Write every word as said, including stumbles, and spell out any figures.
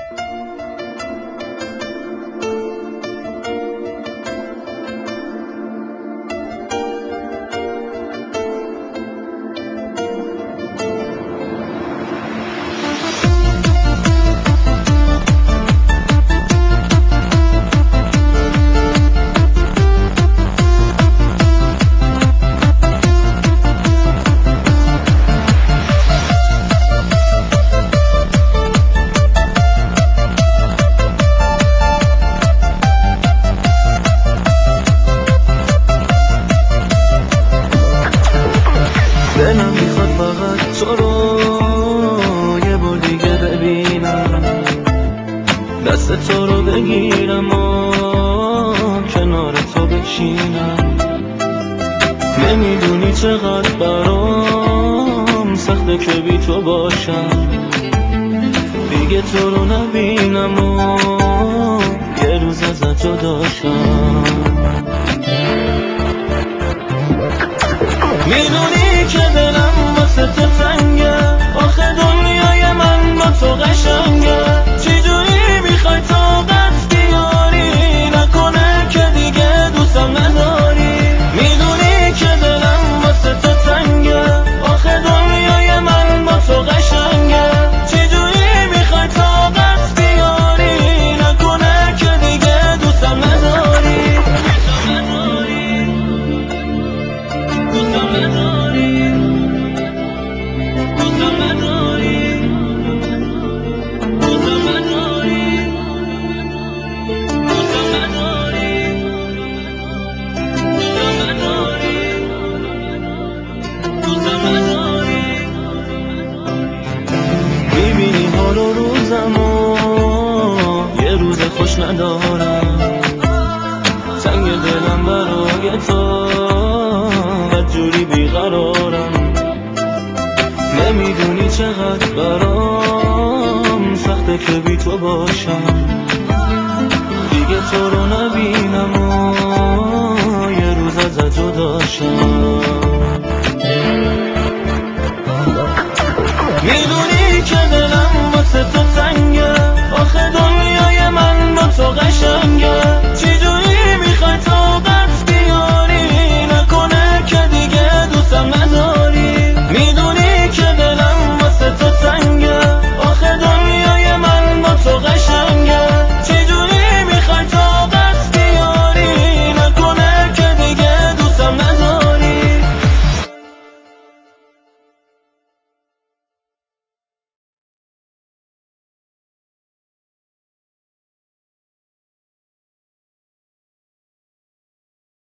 دلم میخواد فقط تو رو یه بار دیگه ببینم، دست تو رو بگیرم و کنار تو بشینم. نمیدونی چقدر برام سخته که بی تو باشم، دیگه تو رو نبینم و یه روز ازت جدا شم. میدونی که دلم واسه تو تنگه، آخه دنیای من با تو قشنگه. چجوری میخوای طاقت بیاری، نکنه که دیگه دوستم نداری. میدونی که دلم واسه تو تنگه، آخه دنیای من با تو قشنگه. چجوری میخوای طاقت بیاری، نکنه که دیگه دوستم نداری. دوستم نداری، دوستم نداری، دوستم نداری، دوستم نداری، دوستم نداری، دوستم نداری. میبینی حال و روزمو یه روز خوش ندارم، سنگ دلم برای تو بدجوری بیقرارم. نمیدونی چقدر برام سخته که بی تو باشم، دیگه تو رو نبینم و یه روز ازت جدا شم.